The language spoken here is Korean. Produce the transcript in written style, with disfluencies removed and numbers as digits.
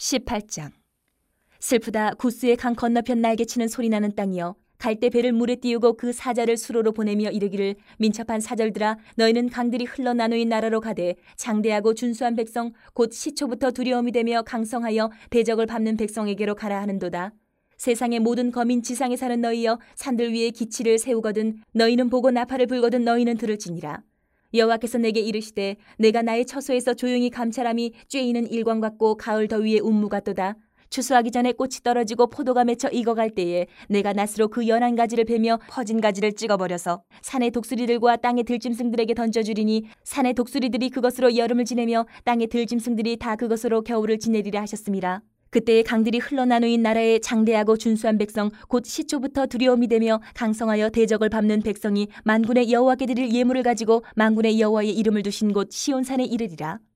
18장. 슬프다 구스의 강 건너편 날개치는 소리나는 땅이여, 갈대 배를 물에 띄우고 그 사자를 수로로 보내며 이르기를, 민첩한 사절들아, 너희는 강들이 흘러나누인 나라로 가되 장대하고 준수한 백성 곧 시초부터 두려움이 되며 강성하여 대적을 밟는 백성에게로 가라 하는도다. 세상의 모든 거민 지상에 사는 너희여, 산들 위에 기치를 세우거든 너희는 보고 나팔을 불거든 너희는 들을지니라. 여호와께서 내게 이르시되, 내가 나의 처소에서 조용히 감찰함이 쬐이는 일광 같고 가을 더위에 운무 같도다. 추수하기 전에 꽃이 떨어지고 포도가 맺혀 익어갈 때에 내가 낫으로 그 연한 가지를 베며 퍼진 가지를 찍어버려서 산의 독수리들과 땅의 들짐승들에게 던져주리니 산의 독수리들이 그것으로 여름을 지내며 땅의 들짐승들이 다 그것으로 겨울을 지내리라 하셨습니다. 그때에 강들이 흘러나누인 나라의 장대하고 준수한 백성 곧 시초부터 두려움이 되며 강성하여 대적을 밟는 백성이 만군의 여호와께 드릴 예물을 가지고 만군의 여호와의 이름을 두신 곳 시온산에 이르리라.